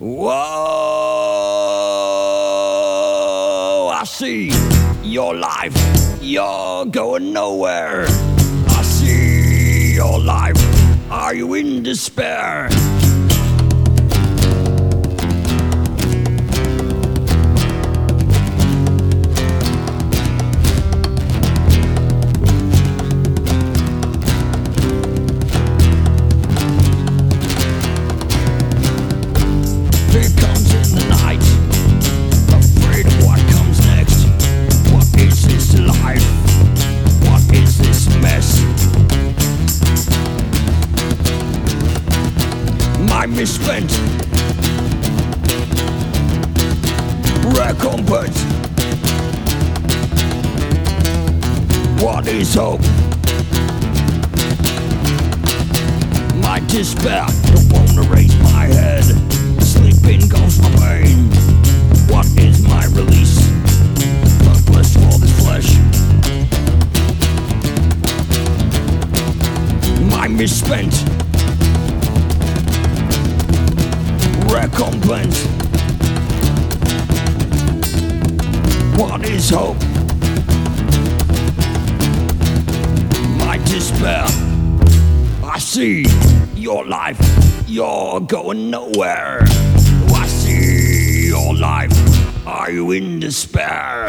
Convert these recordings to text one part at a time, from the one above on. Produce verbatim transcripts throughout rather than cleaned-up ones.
Whoa, I see your life, you're going nowhere. I see your life, are you in despair? Time is spent, recompense. What is hope? My despair don't wanna raise my head. Sleeping goes my pain. What is my release? Bloodless for this flesh. My misspent recompense. What is hope? My despair. I see your life, you're going nowhere. I see your life, are you in despair?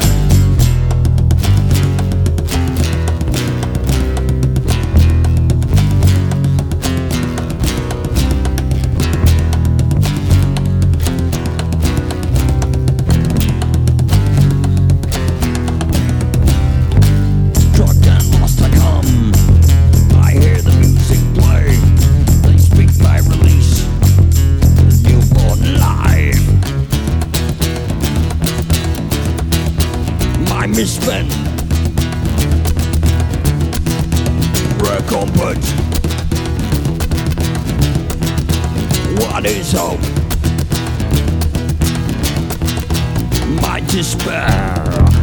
Misspent recompense. What is hope? My despair.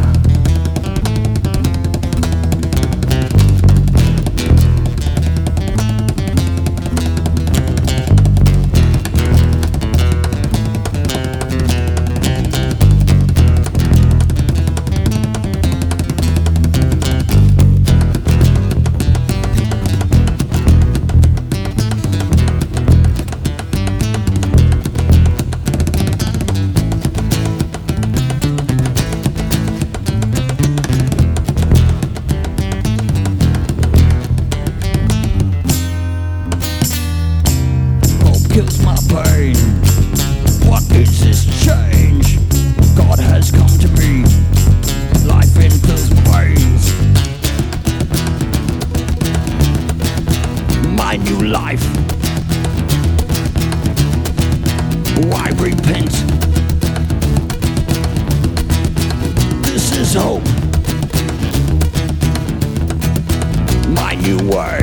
Kills my pain. What is this change? God has come to me. Life infills my veins. My new life. Why repent? This is hope. My new way.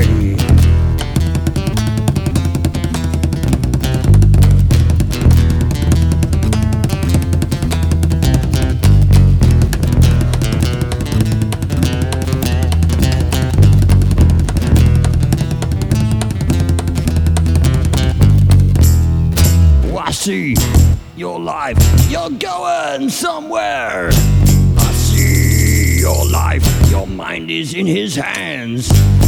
I see your life, you're going somewhere. I see your life, your mind is in his hands.